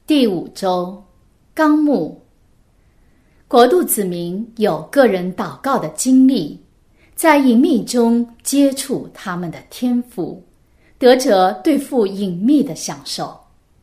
第5周纲目，国度子民有个人祷告的经历，在隐秘中接触他们的天赋，得着对付隐秘的享受。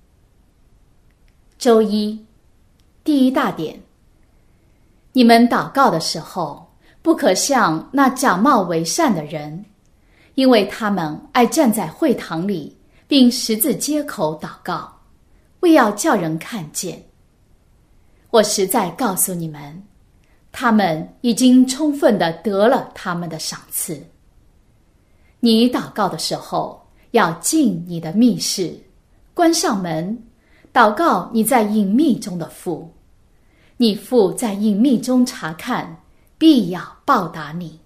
周一，第一大点，你们祷告的时候，不可像那假冒为善的人，因为他们爱站在会堂里，并十字街口祷告，为要叫人看见。我实在告诉你们，他们已经充分地得了他们的赏赐。你祷告的时候，要进你的密室，关上门，祷告你在隐秘中的父。你父在隐秘中查看，必要报答你。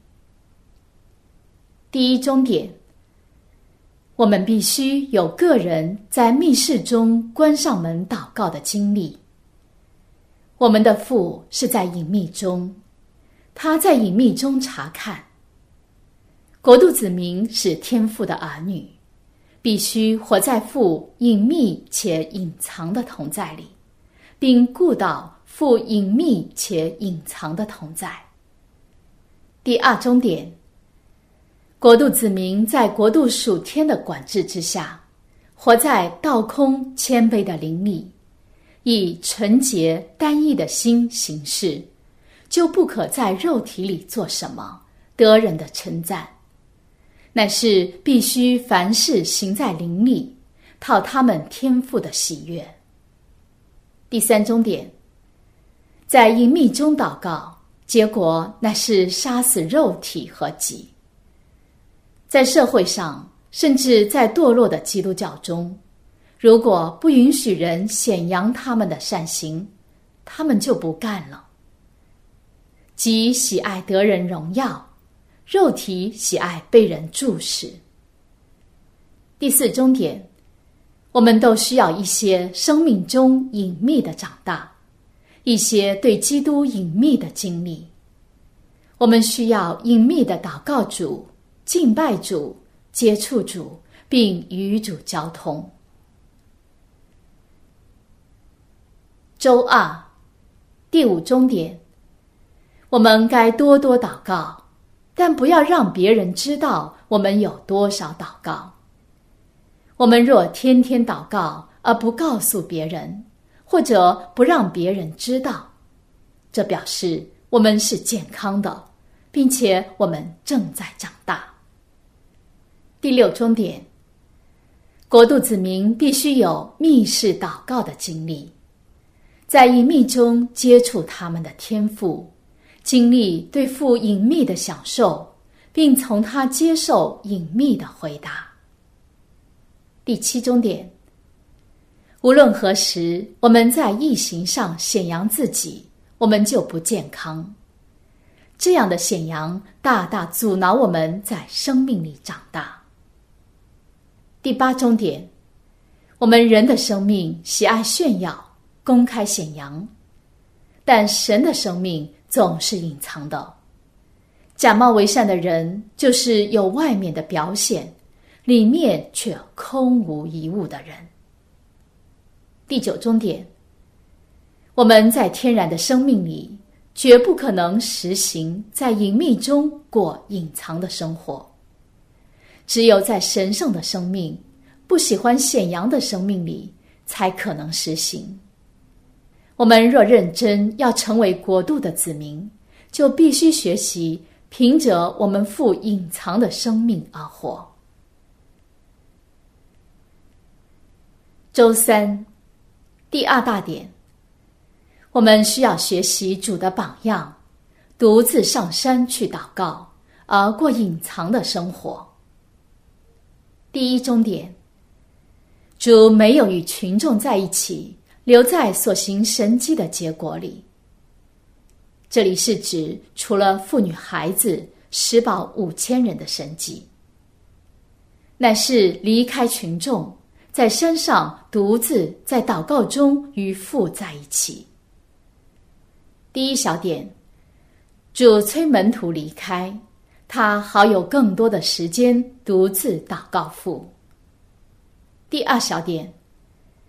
第一终点，我们必须有个人在密室中关上门祷告的经历。我们的父是在隐秘中，他在隐秘中查看。国度子民是天父的儿女，必须活在父隐秘且隐藏的同在里，并顾到父隐秘且隐藏的同在。第二终点，国度子民在国度属天的管制之下，活在道空谦卑的灵里，以纯洁单一的心行事，就不可在肉体里做什么得人的称赞，乃是必须凡事行在灵里，讨他们天父的喜悦。第三终点，在隐秘中祷告，结果乃是杀死肉体和己。在社会上，甚至在堕落的基督教中，如果不允许人显扬他们的善行，他们就不干了。己喜爱得人荣耀，肉体喜爱被人注视。第四终点，我们都需要一些生命中隐秘的长大，一些对基督隐秘的经历。我们需要隐秘的祷告主、敬拜主、接触主，并与主交通。周二，第五终点，我们该多多祷告，但不要让别人知道我们有多少祷告。我们若天天祷告而不告诉别人，或者不让别人知道，这表示我们是健康的，并且我们正在长大。第六终点，国度子民必须有密室祷告的经历，在隐秘中接触他们的天父，经历对父隐秘的享受，并从他接受隐秘的回答。第七终点，无论何时我们在意行上显扬自己，我们就不健康。这样的显扬大大阻挠我们在生命里长大。第八终点，我们人的生命喜爱炫耀、公开显扬，但神的生命总是隐藏的。假冒为善的人就是有外面的表现，里面却空无一物的人。第九终点，我们在天然的生命里绝不可能实行在隐秘中过隐藏的生活，只有在神圣的生命、不喜欢显扬的生命里才可能实行。我们若认真要成为国度的子民，就必须学习凭着我们父隐藏的生命而活。周三，第二大点，我们需要学习主的榜样，独自上山去祷告，而过隐藏的生活。第一终点，主没有与群众在一起，留在所行神迹的结果里。这里是指除了妇女孩子食饱5000人的神迹，乃是离开群众，在山上独自在祷告中与父在一起。第一小点，主催门徒离开，他好有更多的时间独自祷告父。第二小点，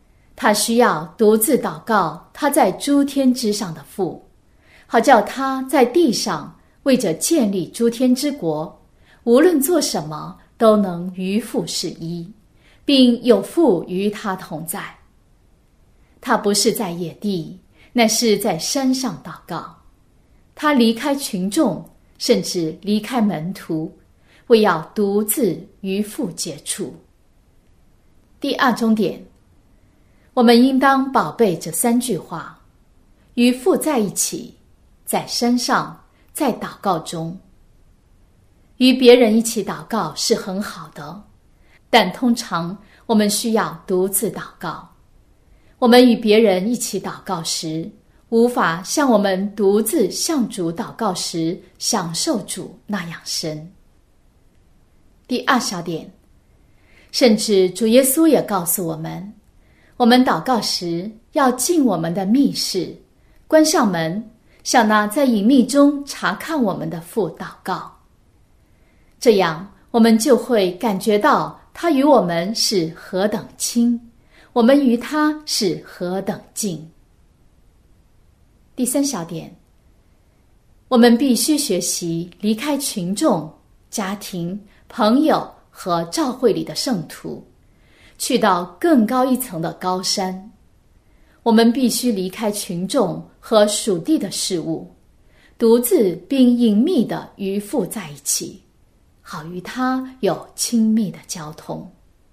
他需要独自祷告他在诸天之上的父，好叫他在地上为着建立诸天之国，无论做什么都能与父是一，并有父与他同在。他不是在野地，乃是在山上祷告。他离开群众，甚至离开门徒，为要独自与父接触。第二重点，我们应当宝贝这3句话：与父在一起，在山上，在祷告中。与别人一起祷告是很好的，但通常我们需要独自祷告。我们与别人一起祷告时，无法像我们独自向主祷告时享受主那样深。第二小点，甚至主耶稣也告诉我们，我们祷告时要进我们的密室，关上门，向那在隐秘中查看我们的父祷告。这样我们就会感觉到他与我们是何等亲，我们与他是何等近。第3小点，我们必须学习离开群众、家庭、朋友和教会里的圣徒，去到更高一层的高山。我们必须离开群众和属地的事物，独自并隐秘地与父在一起，好与他有亲密的交通。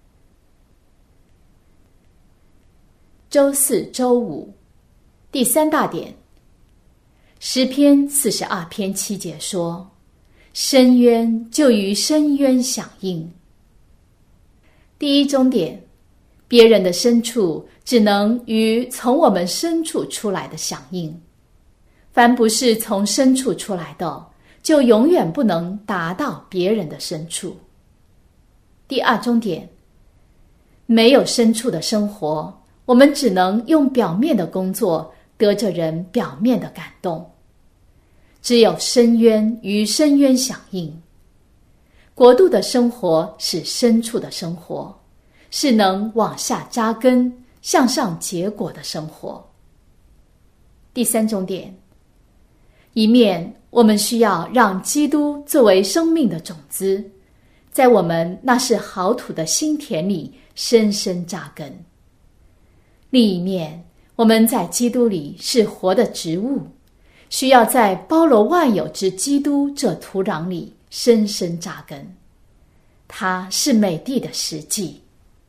周4、周5，第3大点，诗篇42篇7节说：深渊就与深渊响应。第1重点，别人的深处只能与从我们深处出来的响应，凡不是从深处出来的，就永远不能达到别人的深处。第2重点，没有深处的生活，我们只能用表面的工作得着人表面的感动。只有深渊与深渊响应。国度的生活是深处的生活，是能往下扎根、向上结果的生活。第3重点，一面我们需要让基督作为生命的种子，在我们那是好土的心田里深深扎根；另一面，我们在基督里是活的植物，需要在包罗万有之基督这土壤里深深扎根。它是美地的实际。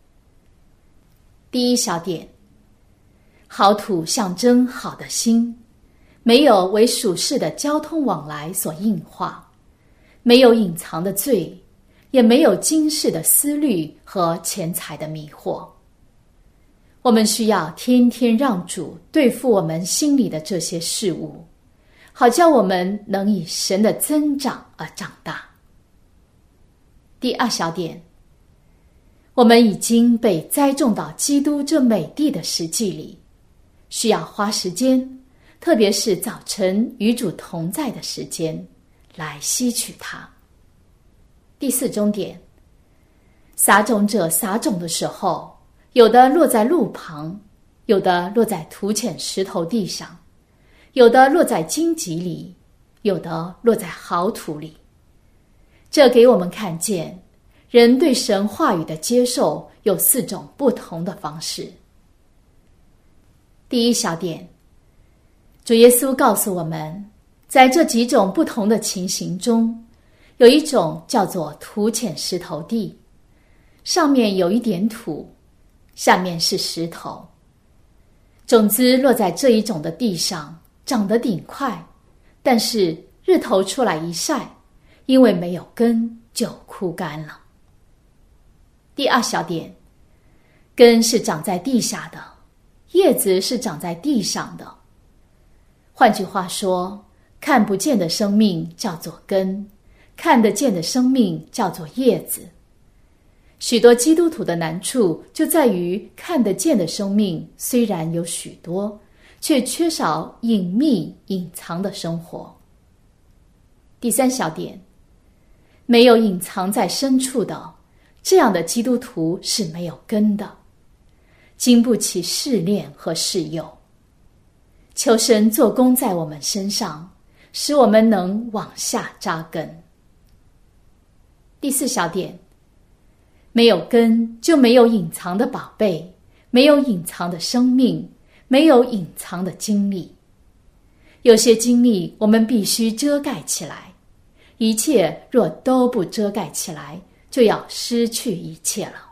第1小点，好土象征好的心，没有为属世的交通往来所硬化，没有隐藏的罪，也没有今世的思虑和钱财的迷惑。我们需要天天让主对付我们心里的这些事物，好叫我们能以神的增长而长大。第2小点，我们已经被栽种到基督这美地的实际里，需要花时间，特别是早晨与主同在的时间，来吸取它。第4重点，撒种者撒种的时候，有的落在路旁，有的落在土浅石头地上，有的落在荆棘里，有的落在好土里。这给我们看见，人对神话语的接受有4种不同的方式。第1小点，主耶稣告诉我们，在这几种不同的情形中，有一种叫做土浅石头地，上面有一点土，下面是石头。种子落在这一种的地上，长得顶快，但是日头出来一晒，因为没有根就枯干了。第2小点，根是长在地下的，叶子是长在地上的。换句话说，看不见的生命叫做根，看得见的生命叫做叶子。许多基督徒的难处就在于，看得见的生命虽然有许多，却缺少隐秘隐藏的生活。第3小点，没有隐藏在深处的，这样的基督徒是没有根的。 经不起试炼和试诱。求神做工在我们身上，使我们能往下扎根。第4小点，没有根就没有隐藏的宝贝，没有隐藏的生命，没有隐藏的经历。有些经历我们必须遮盖起来，一切若都不遮盖起来，就要失去一切了。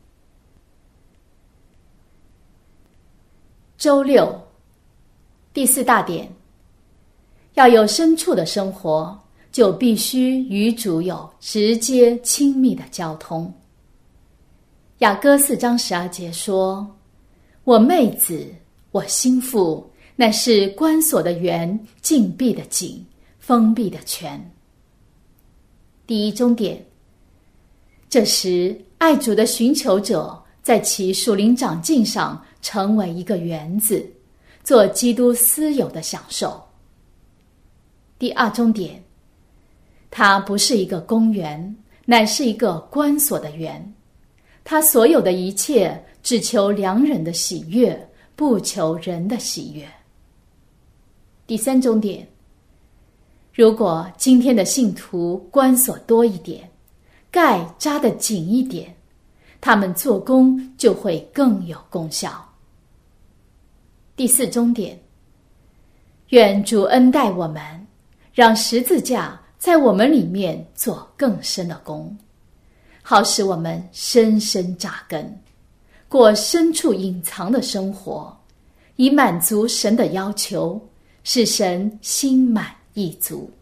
周六，第4大点，要有深处的生活，就必须与主有直接亲密的交通。雅歌4章12节说：我妹子，我心腹，乃是关锁的园，禁闭的井，封闭的泉。第1中点，这时爱主的寻求者在其属灵长进上成为一个园子，做基督私有的享受。第2中点，它不是一个公园，乃是一个关锁的园。他所有的一切只求良人的喜悦，不求人的喜悦。第3中点，如果今天的信徒关锁多一点，盖扎得紧一点，他们做工就会更有功效。第4中点，愿主恩待我们，让十字架在我们里面做更深的工，好使我们深深扎根，过深处隐藏的生活，以满足神的要求，使神心满意足。